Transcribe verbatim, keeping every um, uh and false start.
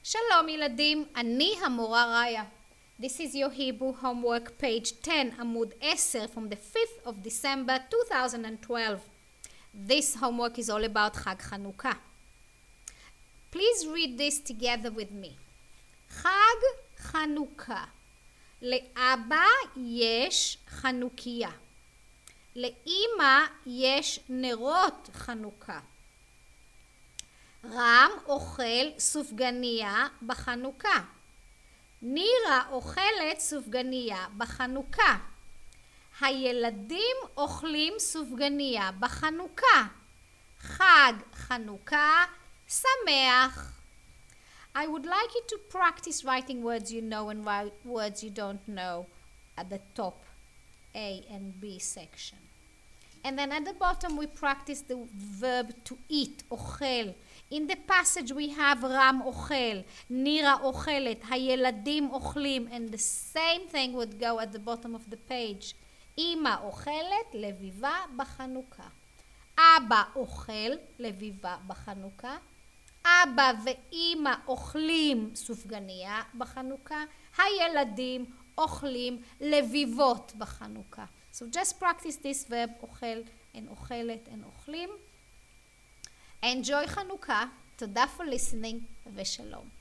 שלום ילדים, אני המורה ראיה. This is your Hebrew homework page ten, עמוד עשר, from the fifth of December two thousand twelve. This homework is all about חג חנוכה. Please read this together with me. חג חנוכה. לאבא יש חנוכיה. לאמא יש נרות חנוכה. רם אוכל סופגניה בחנוכה. נירה אוכלת סופגניה בחנוכה. הילדים אוכלים סופגניה בחנוכה. חג חנוכה שמח. I would like you to practice writing words you know and words you don't know at the top A and B section. And then at the bottom we practice the verb to eat, אוכל. In the passage we have רם אוכל, נירה אוכלת, הילדים אוכלים, and the same thing would go at the bottom of the page. אמא אוכלת, לביבה בחנוכה. אבא אוכל, לביבה בחנוכה. אבא ואמא אוכלים סופגניה בחנוכה. הילדים אוכלים לביבות בחנוכה. So just practice this verb, אוכל and אוכלת and אוכלים. Enjoy חנוכה. תודה for listening ושלום.